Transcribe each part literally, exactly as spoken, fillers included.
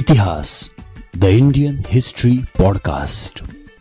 Itihas, the Indian History Podcast.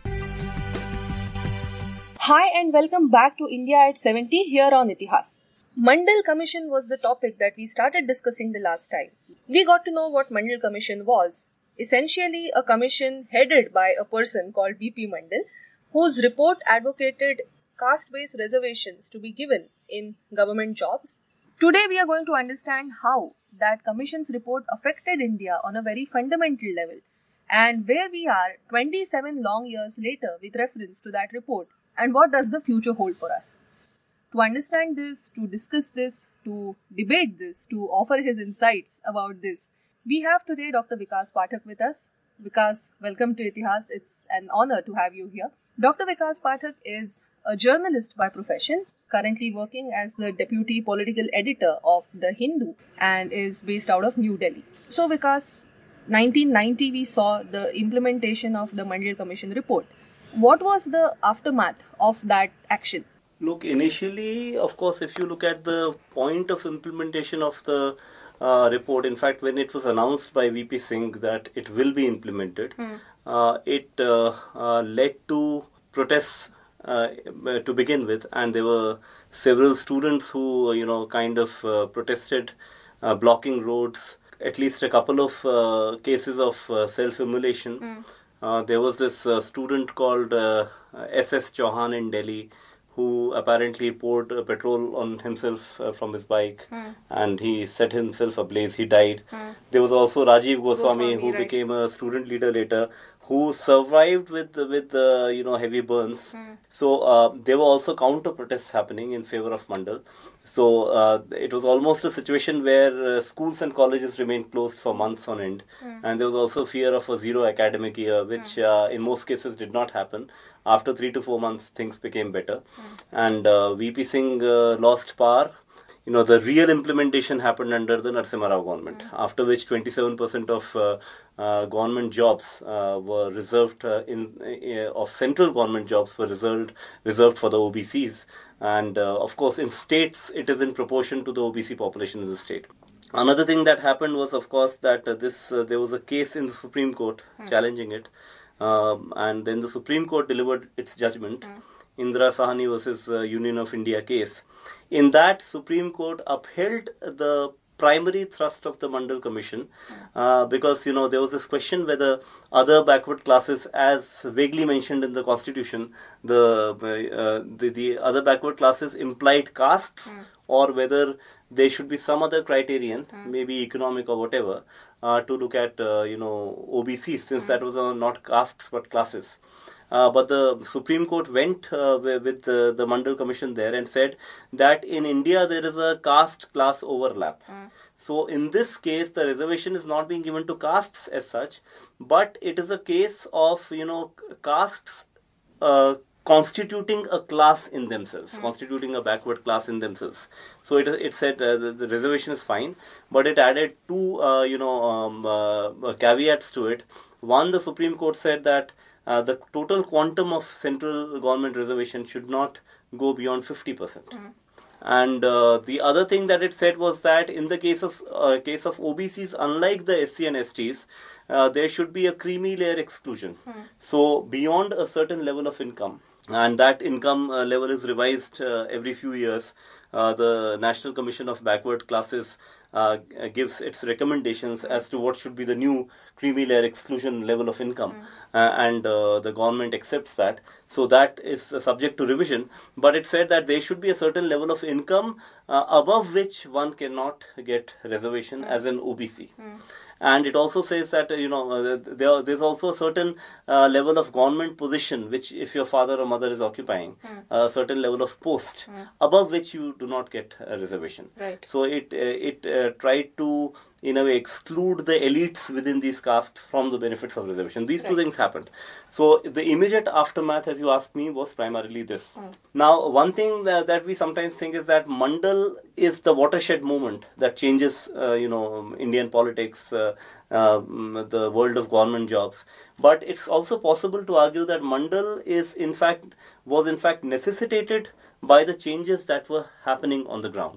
Hi and welcome back to India at seventy here on Itihas. Mandal Commission was the topic that we started discussing the last time. We got to know what Mandal Commission was. Essentially a commission headed by a person called B P Mandal, whose report advocated caste-based reservations to be given in government jobs. Today we are going to understand how that commission's report affected India on a very fundamental level and where we are twenty-seven long years later with reference to that report and what does the future hold for us. To understand this, to discuss this, to debate this, to offer his insights about this, we have today Doctor Vikas Pathak with us. Vikas, welcome to Itihas. It's an honor to have you here. Doctor Vikas Pathak is a journalist by profession, currently working as the deputy political editor of The Hindu and is based out of New Delhi. So Vikas, nineteen ninety we saw the implementation of the Mandal Commission report. What was the aftermath of that action? Look, initially, of course, if you look at the point of implementation of the uh, report, in fact, when it was announced by V P Singh that it will be implemented, hmm. uh, it uh, uh, led to protests uh, to begin with, and there were several students who, you know, kind of uh, protested, uh, blocking roads, at least a couple of uh, cases of uh, self-immolation. Hmm. Uh, there was this uh, student called uh, S S Chauhan in Delhi, who apparently poured uh, petrol on himself uh, from his bike, hmm. and he set himself ablaze. He died. Hmm. There was also Rajiv Goswami, Goswami who right. became a student leader later, who survived with with uh, you know heavy burns. Hmm. So uh, there were also counter protests happening in favor of Mandal. So uh, it was almost a situation where uh, schools and colleges remained closed for months on end, mm. and there was also fear of a zero academic year, which mm. uh, in most cases did not happen. After three to four months, things became better, mm. and uh, V P Singh uh, lost power. You know, the real implementation happened under the Narasimha Rao government, mm. after which twenty-seven percent of uh, uh, government jobs uh, were reserved uh, in uh, of central government jobs were reserved reserved for the O B Cs. And uh, of course, in states, it is in proportion to the O B C population in the state. Another thing that happened was, of course, that uh, this uh, there was a case in the Supreme Court hmm. challenging it, um, and then the Supreme Court delivered its judgment, hmm. Indira Sahni versus uh, Union of India case. In that, Supreme Court upheld the primary thrust of the Mandal Commission, uh, because, you know, there was this question whether other backward classes, as vaguely mentioned in the constitution, the uh, the, the other backward classes implied castes, mm. or whether there should be some other criterion, mm. maybe economic or whatever, uh, to look at, uh, you know, O B Cs, since mm. that was uh, not castes but classes. Uh, but the Supreme Court went uh, with the, the Mandal Commission there and said that in India there is a caste-class overlap. Mm. So in this case, the reservation is not being given to castes as such, but it is a case of, you know, castes uh, constituting a class in themselves, mm. constituting a backward class in themselves. So it it said uh, the, the reservation is fine, but it added two, uh, you know, um, uh, caveats to it. One, the Supreme Court said that Uh, the total quantum of central government reservation should not go beyond fifty percent. Mm. And uh, the other thing that it said was that in the case of, uh, case of O B Cs, unlike the S C and S Ts, uh, there should be a creamy layer exclusion. Mm. So beyond a certain level of income, and that income uh, level is revised uh, every few years, uh, the National Commission of Backward Classes uh, gives its recommendations as to what should be the new creamy layer exclusion level of income, mm. uh, and uh, the government accepts that. So that is uh, subject to revision, but it said that there should be a certain level of income uh, above which one cannot get reservation mm. as an O B C. Mm. And it also says that, you know, uh, there, there's also a certain uh, level of government position, which if your father or mother is occupying, mm. a certain level of post, mm. above which you do not get a reservation. Right. So it, uh, it uh, tried to, in a way, exclude the elites within these castes from the benefits of reservation. These right. two things happened. So the immediate aftermath, as you asked me, was primarily this. Mm. Now, one thing that, that we sometimes think is that Mandal is the watershed moment that changes, uh, you know, Indian politics, uh, uh, the world of government jobs. But it's also possible to argue that Mandal is, in fact, was in fact necessitated by the changes that were happening on the ground.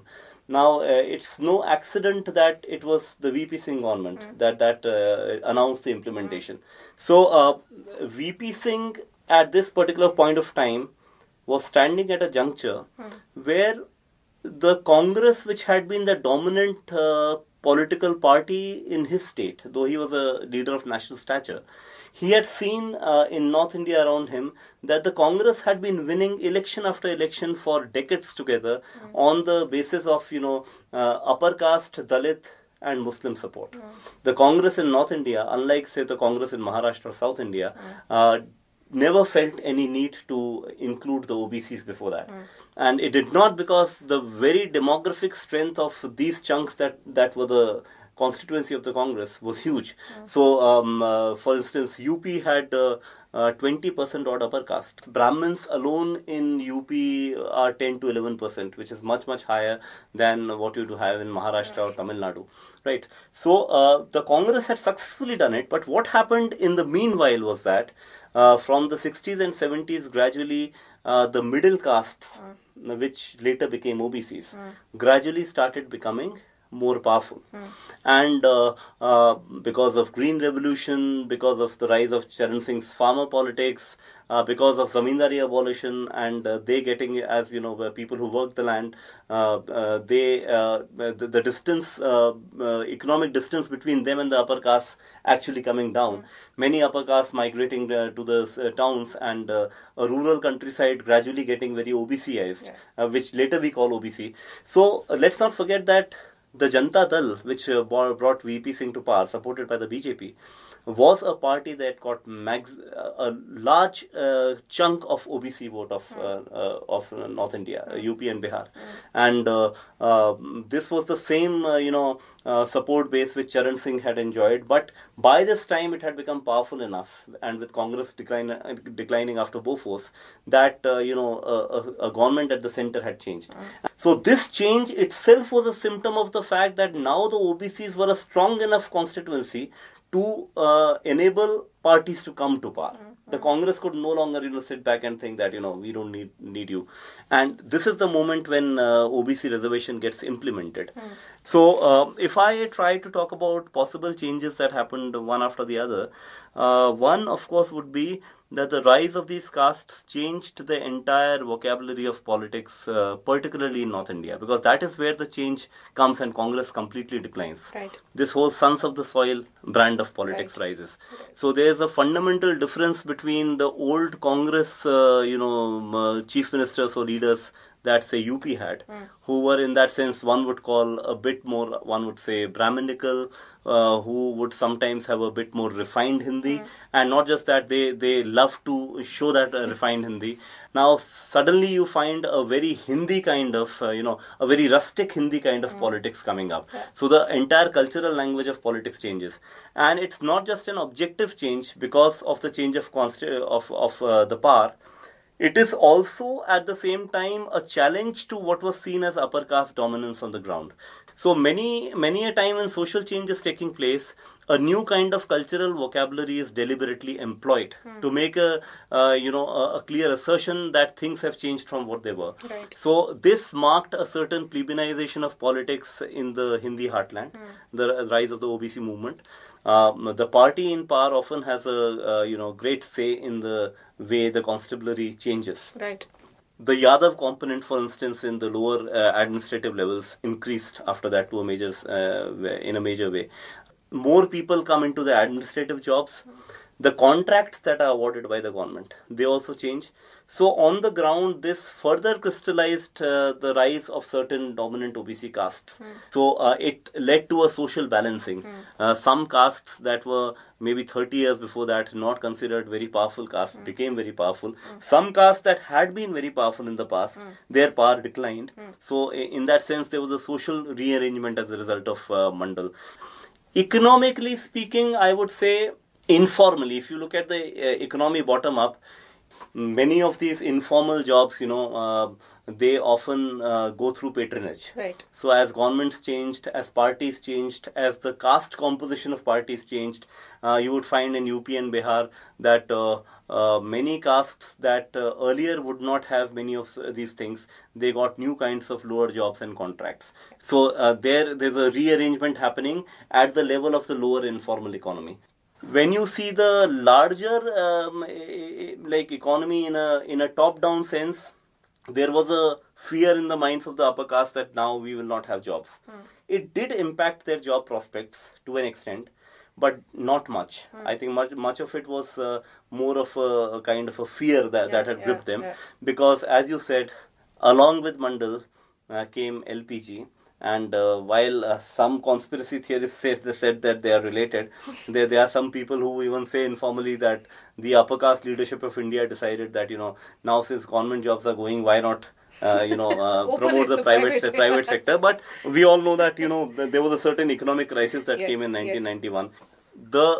Now, uh, it's no accident that it was the V P Singh government mm. that that uh, announced the implementation. Mm. So, uh, V P Singh at this particular point of time was standing at a juncture mm. where the Congress, which had been the dominant uh, political party in his state, though he was a leader of national stature, he had seen uh, in North India around him that the Congress had been winning election after election for decades together mm. on the basis of, you know, uh, upper caste, Dalit and Muslim support. Mm. The Congress in North India, unlike say the Congress in Maharashtra or South India, mm. uh, never felt any need to include the O B Cs before that. Mm. And it did not, because the very demographic strength of these chunks that, that were the constituency of the Congress was huge. Mm. So, um, uh, for instance, U P had uh, uh, twenty percent odd upper caste. Brahmins alone in U P are ten to eleven percent, which is much, much higher than what you do have in Maharashtra or Tamil Nadu. Right. So, uh, the Congress had successfully done it. But what happened in the meanwhile was that uh, from the sixties and seventies, gradually uh, the middle castes, mm. which later became O B Cs, mm. gradually started becoming more powerful. Mm. And uh, uh, because of Green Revolution, because of the rise of Charan Singh's farmer politics, uh, because of Zamindari abolition, and uh, they getting, as you know, people who work the land, uh, uh, they uh, the, the distance, uh, uh, economic distance between them and the upper caste actually coming down. Mm. Many upper castes migrating uh, to the uh, towns, and uh, a rural countryside gradually getting very O B C-ized, yeah. uh, which later we call O B C. So uh, let's not forget that the Janata Dal, which uh, brought V P Singh to power, supported by the B J P, was a party that got max, uh, a large uh, chunk of O B C vote of uh, uh, of North India, uh, U P and Bihar, and uh, uh, this was the same uh, you know uh, support base which Charan Singh had enjoyed. But by this time, it had become powerful enough, and with Congress decline, uh, declining after Bofors, that uh, you know a, a, a government at the center had changed. So this change itself was a symptom of the fact that now the O B Cs were a strong enough constituency to uh, enable parties to come to power. Mm-hmm. The Congress could no longer, you know, sit back and think that, you know, we don't need need you. And this is the moment when uh, O B C reservation gets implemented. Mm. So, uh, if I try to talk about possible changes that happened one after the other, uh, one, of course, would be that the rise of these castes changed the entire vocabulary of politics, uh, particularly in North India, because that is where the change comes and Congress completely declines. Right. This whole sons of the soil brand of politics right. rises. Right. So there is a fundamental difference between the old Congress, uh, you know, uh, chief ministers or leaders that, say, U P had, mm. who were in that sense, one would call a bit more, one would say, Brahminical, uh, who would sometimes have a bit more refined Hindi. Mm. And not just that, they, they love to show that uh, refined Hindi. Now, suddenly you find a very Hindi kind of, uh, you know, a very rustic Hindi kind of mm. politics coming up. Yeah. So the entire cultural language of politics changes. And it's not just an objective change because of the change of, consti- of, of uh, the power. It is also at the same time a challenge to what was seen as upper caste dominance on the ground. So many, many a time when social change is taking place, a new kind of cultural vocabulary is deliberately employed hmm. to make a, uh, you know, a, a clear assertion that things have changed from what they were. Right. So this marked a certain plebeianization of politics in the Hindi heartland, hmm. the rise of the O B C movement. Um, the party in power often has a uh, you know great say in the way the constabulary changes. Right. The Yadav component, for instance, in the lower uh, administrative levels increased after that to a major uh, in a major way. More people come into the administrative jobs. The contracts that are awarded by the government, they also change. So on the ground, this further crystallized uh, the rise of certain dominant O B C castes. Mm. So uh, it led to a social balancing. Mm. Uh, some castes that were maybe thirty years before that not considered very powerful castes mm. became very powerful. Mm. Some castes that had been very powerful in the past, mm. their power declined. Mm. So in that sense, there was a social rearrangement as a result of uh, Mandal. Economically speaking, I would say, informally, if you look at the uh, economy bottom up, many of these informal jobs, you know, uh, they often uh, go through patronage. Right. So as governments changed, as parties changed, as the caste composition of parties changed, uh, you would find in U P and Bihar that uh, uh, many castes that uh, earlier would not have many of these things, they got new kinds of lower jobs and contracts. So uh, there, there's a rearrangement happening at the level of the lower informal economy. When you see the larger um, like economy in a in a top-down sense, there was a fear in the minds of the upper caste that now we will not have jobs. Hmm. It did impact their job prospects to an extent, but not much. Hmm. I think much much of it was uh, more of a, a kind of a fear that, yeah, that had gripped yeah, them. Yeah. Because as you said, along with Mandal uh, came L P G. And uh, while uh, some conspiracy theorists said, they said that they are related, there, there are some people who even say informally that the upper caste leadership of India decided that, you know, now since government jobs are going, why not, uh, you know, uh, promote the private private, private sector. But we all know that, you know, there was a certain economic crisis that yes, came in nineteen ninety-one. Yes. The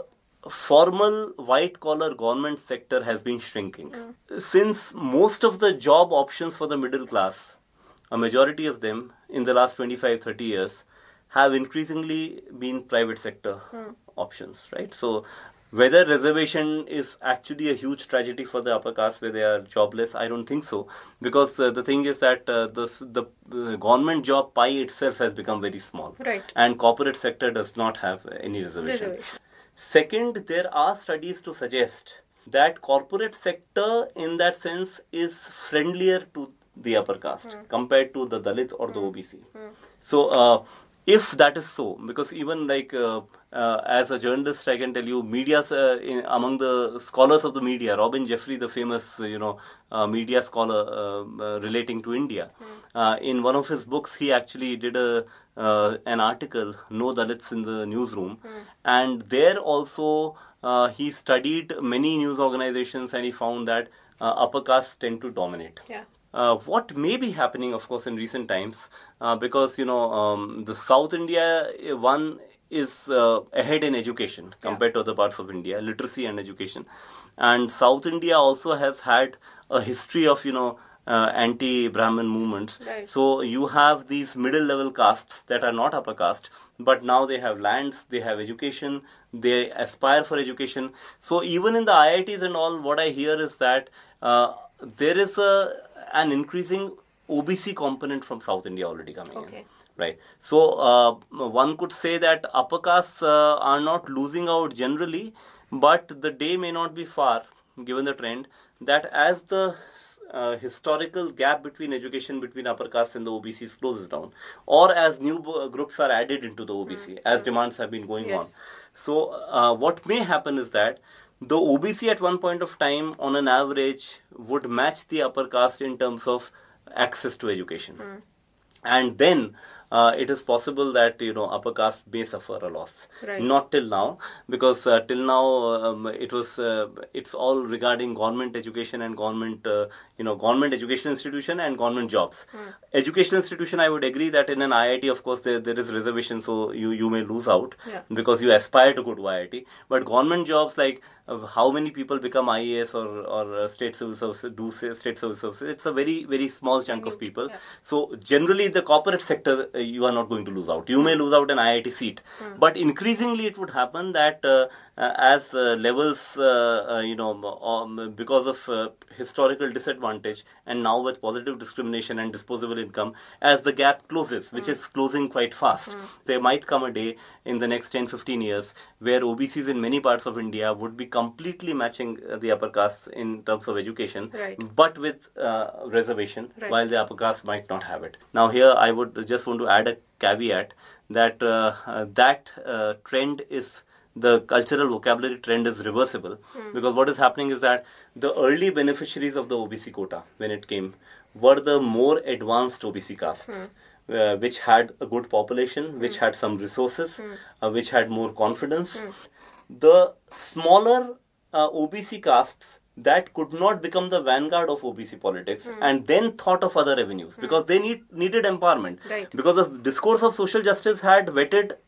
formal white-collar government sector has been shrinking. Mm. Since most of the job options for the middle class, a majority of them in the last twenty-five to thirty years have increasingly been private sector hmm. options, right? So whether reservation is actually a huge tragedy for the upper caste where they are jobless, I don't think so. Because uh, the thing is that uh, this, the uh, government job pie itself has become very small. Right. And corporate sector does not have any reservation. reservation. Second, there are studies to suggest that corporate sector in that sense is friendlier to the upper caste hmm. compared to the Dalit or hmm. the O B C. Hmm. So, uh, if that is so, because even like uh, uh, as a journalist, I can tell you, media uh, in, among the scholars of the media, Robin Jeffrey, the famous uh, you know uh, media scholar uh, uh, relating to India, hmm. uh, in one of his books, he actually did a uh, an article, "No Dalits in the Newsroom," hmm. and there also uh, he studied many news organizations, and he found that uh, upper castes tend to dominate. Yeah. Uh, what may be happening, of course, in recent times, uh, because, you know, um, the South India one is uh, ahead in education compared yeah. to other parts of India, literacy and education. And South India also has had a history of, you know, uh, anti-Brahmin movements. Right. So you have these middle-level castes that are not upper caste, but now they have lands, they have education, they aspire for education. So even in the I I Ts and all, what I hear is that uh, there is a an increasing O B C component from South India already coming okay. in. Right. So uh, one could say that upper castes uh, are not losing out generally, but the day may not be far, given the trend, that as the uh, historical gap between education between upper castes and the O B Cs closes down, or as new groups are added into the O B C, mm-hmm. as demands have been going yes. on. So uh, what may happen is that the O B C at one point of time, on an average, would match the upper caste in terms of access to education. Mm. And then uh, it is possible that, you know, upper caste may suffer a loss. Right. Not till now, because uh, till now um, it was uh, it's all regarding government education and government uh, you know government education institution and government jobs. Hmm. Education institution, I would agree that in an I I T, of course, there there is reservation, so you you may lose out yeah. because you aspire to go to I I T. But government jobs, like uh, how many people become I A S or or uh, state civil service, do say state civil services, it's a very very small chunk of people. Yeah. So generally, the corporate sector, uh, you are not going to lose out. You may lose out an I I T seat, hmm. but increasingly it would happen that uh, uh, as uh, levels, uh, uh, you know, um, because of uh, historical disadvantage, and now with positive discrimination and disposable income, as the gap closes, which mm. is closing quite fast, mm. there might come a day in the next ten to fifteen years where O B Cs in many parts of India would be completely matching uh, the upper caste in terms of education, right. but with uh, reservation, right. while the upper caste might not have it. Now here I would just want to add a caveat that uh, uh, that uh, trend is the cultural vocabulary trend is reversible, mm. because what is happening is that the early beneficiaries of the O B C quota, when it came, were the more advanced O B C castes, mm. uh, which had a good population, which mm. had some resources, mm. uh, which had more confidence. Mm. The smaller uh, O B C castes that could not become the vanguard of O B C politics mm. and then thought of other avenues, mm. because they need needed empowerment. Right. Because the discourse of social justice had whetted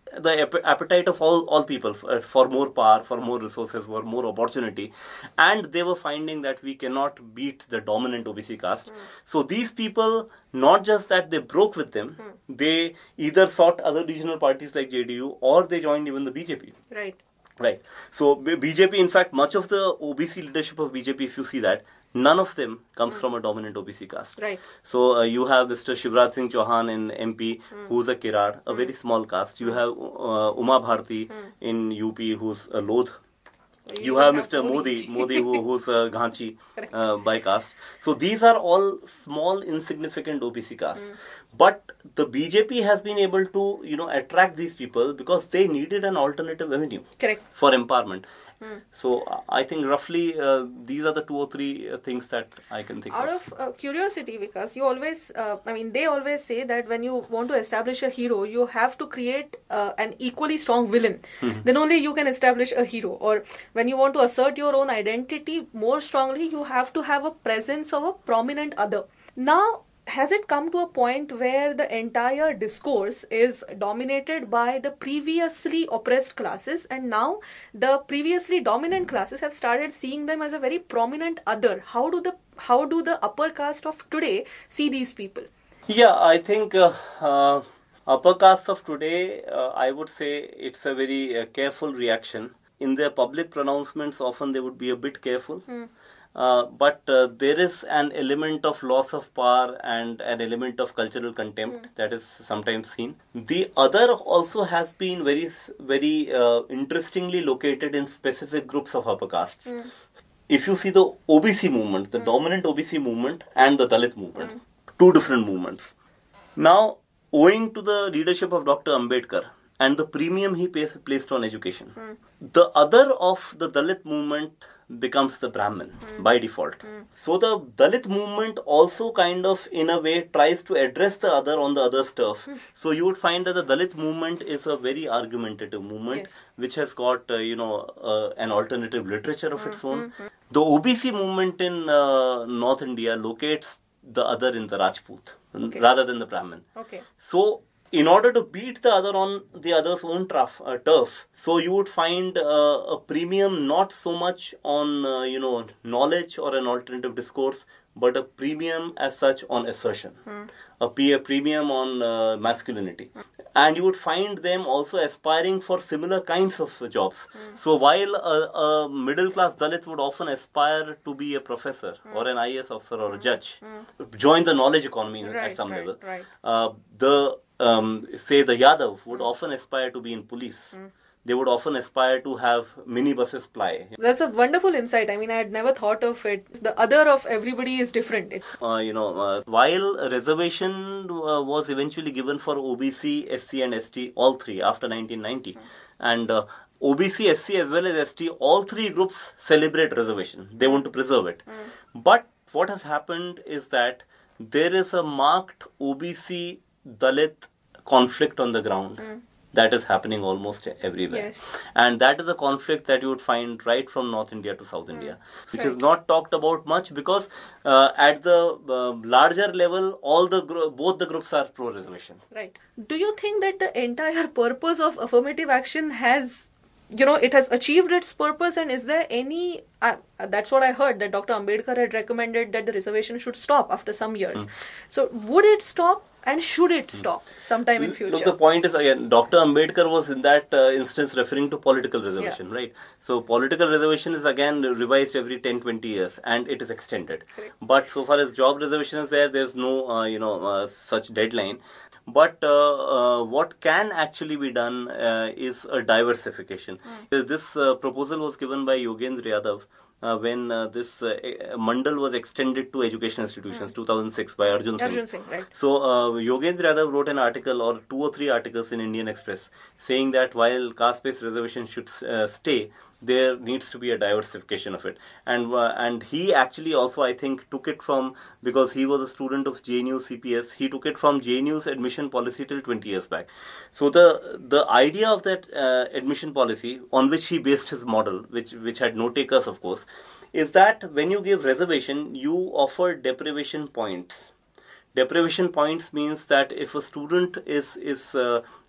the ap- appetite of all, all people for, for more power, for more resources, for more opportunity. And they were finding that we cannot beat the dominant O B C caste. Mm. So these people, not just that they broke with them, mm. they either sought other regional parties like J D U or they joined even the B J P. Right. Right. So B J P, in fact, much of the O B C leadership of B J P, if you see that, none of them comes mm. from a dominant O B C caste. Right. So uh, you have Mister Shivraj Singh Chauhan in M P, mm. who's a Kirar, a mm. very small caste. You have uh, Uma Bharti mm. in U P, who's a Lodh. You, you have, have Mister Modi, Modi who, who's a Ghanchi uh, by caste. So these are all small, insignificant O B C castes. Mm. But the B J P has been able to, you know, attract these people because they needed an alternative avenue. Correct. For empowerment. Hmm. So uh, I think roughly uh, these are the two or three uh, things that I can think Out of. Out of uh, curiosity, because you always, uh, I mean, they always say that when you want to establish a hero, you have to create uh, an equally strong villain. Mm-hmm. Then only you can establish a hero. Or when you want to assert your own identity more strongly, you have to have a presence of a prominent other. Now, has it come to a point where the entire discourse is dominated by the previously oppressed classes, and now the previously dominant classes have started seeing them as a very prominent other? How do the how do the upper caste of today see these people? Yeah, I think uh, uh, upper caste of today, uh, I would say it's a very uh, careful reaction. In their public pronouncements, often they would be a bit careful. Hmm. Uh, but uh, there is an element of loss of power and an element of cultural contempt mm. that is sometimes seen. The other also has been very, very uh, interestingly located in specific groups of upper castes. Mm. If you see the O B C movement, the mm. dominant O B C movement and the Dalit movement, mm. two different movements. Now, owing to the leadership of Doctor Ambedkar and the premium he pays, placed on education, mm. the other of the Dalit movement becomes the Brahmin mm. by default. Mm. So the Dalit movement also kind of in a way tries to address the other on the other's turf. Mm. So you would find that the Dalit movement is a very argumentative movement, yes. which has got uh, you know uh, an alternative literature of mm. its own. Mm-hmm. The O B C movement in uh, North India locates the other in the Rajput okay. rather than the Brahmin. Okay. So in order to beat the other on the other's own turf, uh, turf so you would find uh, a premium not so much on, uh, you know, knowledge or an alternative discourse, but a premium as such on assertion, hmm. a, a premium on uh, masculinity. Hmm. And you would find them also aspiring for similar kinds of jobs. Hmm. So while a, a middle-class Dalit would often aspire to be a professor hmm. or an I A S officer or a judge, hmm. join the knowledge economy right, at some right, level, right. Uh, the Um, say the Yadav would mm. often aspire to be in police. Mm. They would often aspire to have minibuses ply. That's a wonderful insight. I mean, I had never thought of it. The other of everybody is different. Uh, you know, uh, while a reservation uh, was eventually given for O B C, S C and S T, all three after nineteen ninety. Mm. And uh, O B C, S C as well as S T, all three groups celebrate reservation. They want to preserve it. Mm. But what has happened is that there is a marked O B C Dalit conflict on the ground mm. that is happening almost everywhere. Yes. And that is a conflict that you would find right from North India to South mm. India, which right. is not talked about much because uh, at the uh, larger level, all the gro- both the groups are pro-reservation. Right. Do you think that the entire purpose of affirmative action has, you know, it has achieved its purpose, and is there any, uh, that's what I heard, that Doctor Ambedkar had recommended that the reservation should stop after some years. Mm. So would it stop? And should it stop sometime in future? Look, the point is, again, Doctor Ambedkar was in that uh, instance referring to political reservation, yeah. right? So political reservation is again revised every ten to twenty years and it is extended. Correct. But so far as job reservation is there, there's no, uh, you know, uh, such deadline. But uh, uh, what can actually be done uh, is a diversification. Mm. This uh, proposal was given by Yogendra Yadav uh, when uh, this uh, Mandal was extended to education institutions, mm. two thousand six by Arjun Singh. Arjun Singh, right. So uh, Yogendra Yadav wrote an article or two or three articles in Indian Express saying that while caste-based reservation should uh, stay, there needs to be a diversification of it. And uh, and he actually also, I think, took it from, because he was a student of J N U C P S, he took it from J N U's admission policy till twenty years back. So the the idea of that uh, admission policy, on which he based his model, which which had no takers of course, is that when you give reservation, you offer deprivation points. Deprivation points means that if a student is is uh,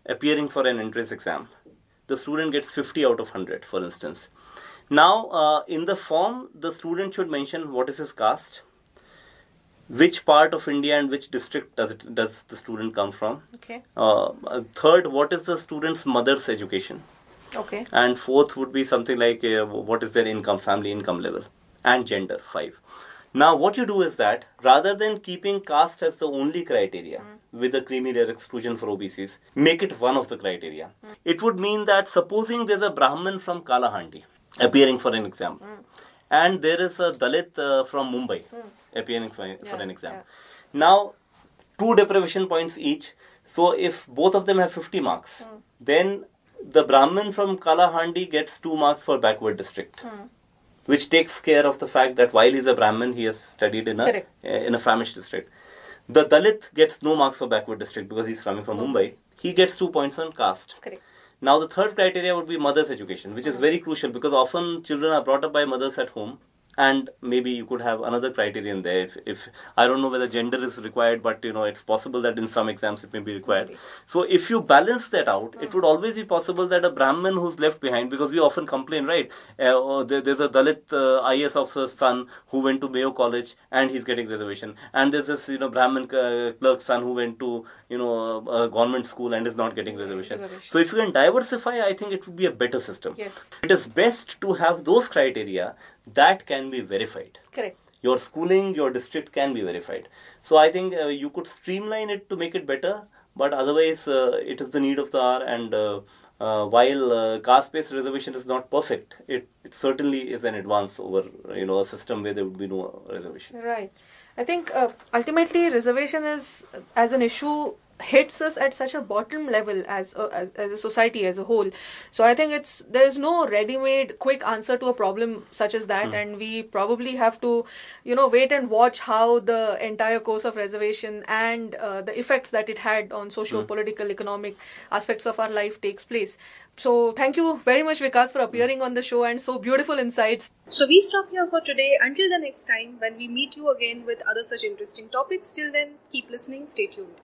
appearing for an entrance exam, the student gets fifty out of one hundred, for instance. Now, uh, in the form, the student should mention what is his caste, which part of India and which district does it does the student come from. Okay. Uh, third, what is the student's mother's education. Okay. And fourth would be something like uh, what is their income, family income level, and gender, five. Now, what you do is that rather than keeping caste as the only criteria mm. with a creamy layer exclusion for O B Cs, make it one of the criteria. Mm. It would mean that supposing there's a Brahmin from Kalahandi appearing for an exam, mm. and there is a Dalit uh, from Mumbai mm. appearing for, yeah, for an exam. Yeah. Now, two deprivation points each. So, if both of them have fifty marks, mm. then the Brahmin from Kalahandi gets two marks for backward district. Mm. Which takes care of the fact that while he's a Brahmin, he has studied in a uh, in a famished district. The Dalit gets no marks for backward district because he's coming from mm. Mumbai. He gets two points on caste. Correct. Now the third criteria would be mother's education, which mm. is very crucial because often children are brought up by mothers at home. And maybe you could have another criterion there. If, if I don't know whether gender is required, but you know it's possible that in some exams it may be required. So if you balance that out, mm. it would always be possible that a Brahmin who's left behind, because we often complain, right? Uh, oh, there, there's a Dalit uh, I A S officer's son who went to Mayo College and he's getting reservation, and there's this you know Brahmin uh, clerk's son who went to you know a government school and is not getting reservation. reservation. So if you can diversify, I think it would be a better system. Yes. It is best to have those criteria that can be verified. Correct. Your schooling, your district can be verified. So I think uh, you could streamline it to make it better, but otherwise uh, it is the need of the hour. And uh, uh, while uh, caste-based reservation is not perfect, it, it certainly is an advance over you know a system where there would be no reservation. Right. I think uh, ultimately reservation is as an issue hits us at such a bottom level as a, as, as a society as a whole. So I think it's there is no ready-made quick answer to a problem such as that, mm. and we probably have to you know wait and watch how the entire course of reservation and uh, the effects that it had on socio-political, mm. economic aspects of our life takes place. So thank you very much, Vikas, for appearing on the show and so beautiful insights. So we stop here for today. Until the next time when we meet you again with other such interesting topics. Till then, keep listening. Stay tuned.